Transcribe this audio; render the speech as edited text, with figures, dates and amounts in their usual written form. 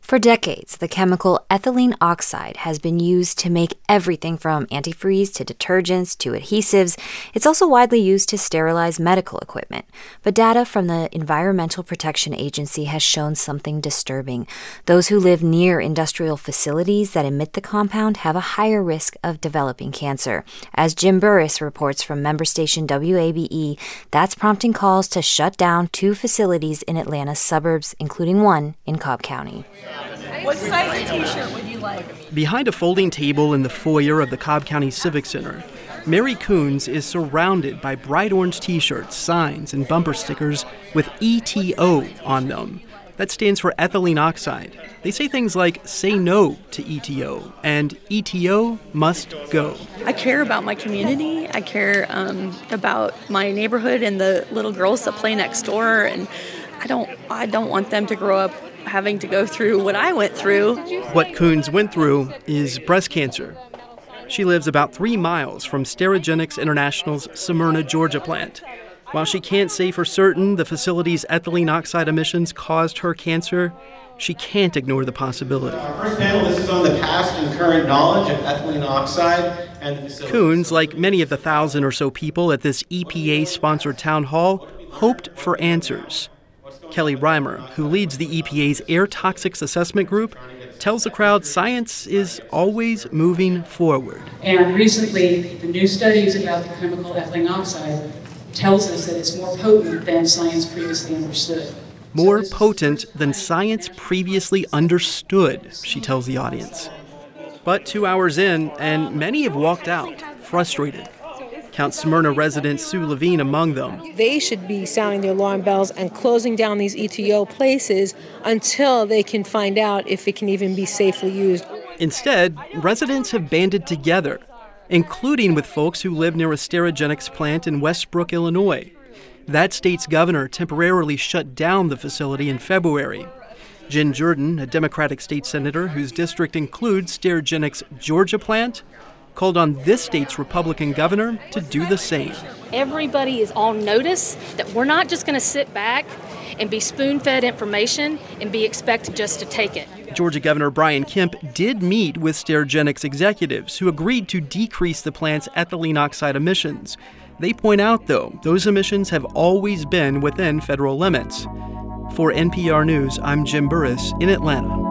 For decades, the chemical ethylene oxide has been used to make everything from antifreeze to detergents to adhesives. It's also widely used to sterilize medical equipment. But data from the Environmental Protection Agency has shown something disturbing. Those who live near industrial facilities that emit the compound have a higher risk of developing cancer. As Jim Burris reports from member station WABE, that's prompting calls to shut down 2 facilities in Atlanta's suburbs, including one in Cobb County. What size of t-shirt would you like? Behind a folding table in the foyer of the Cobb County Civic Center, Mary Coons is surrounded by bright orange t-shirts, signs, and bumper stickers with ETO on them. That stands for ethylene oxide. They say things like, say no to ETO, and ETO must go. I care about my community. I care about my neighborhood and the little girls that play next door, and I don't want them to grow up having to go through what I went through. What Coons went through is breast cancer. She lives about 3 miles from Sterigenics International's Smyrna, Georgia plant. While she can't say for certain the facility's ethylene oxide emissions caused her cancer, she can't ignore the possibility. Our first panel, this is on the past and current knowledge of ethylene oxide and the facility. Coons, like many of the 1,000 or so people at this EPA-sponsored town hall, hoped for answers. Kelly Reimer, who leads the EPA's Air Toxics Assessment Group, tells the crowd science is always moving forward. And recently, the new studies about the chemical ethylene oxide tells us that it's more potent than science previously understood. More potent than science previously understood, she tells the audience. But 2 hours in, and many have walked out, frustrated. Count Smyrna resident Sue Levine among them. They should be sounding the alarm bells and closing down these ETO places until they can find out if it can even be safely used. Instead, residents have banded together, including with folks who live near a Sterigenics plant in Westbrook, Illinois. That state's governor temporarily shut down the facility in February. Jen Jordan, a Democratic state senator whose district includes Sterigenics' Georgia plant, called on this state's Republican governor to do the same. Everybody is on notice that we're not just going to sit back and be spoon-fed information and be expected just to take it. Georgia Governor Brian Kemp did meet with Sterigenics executives who agreed to decrease the plant's ethylene oxide emissions. They point out, though, those emissions have always been within federal limits. For NPR News, I'm Jim Burris in Atlanta.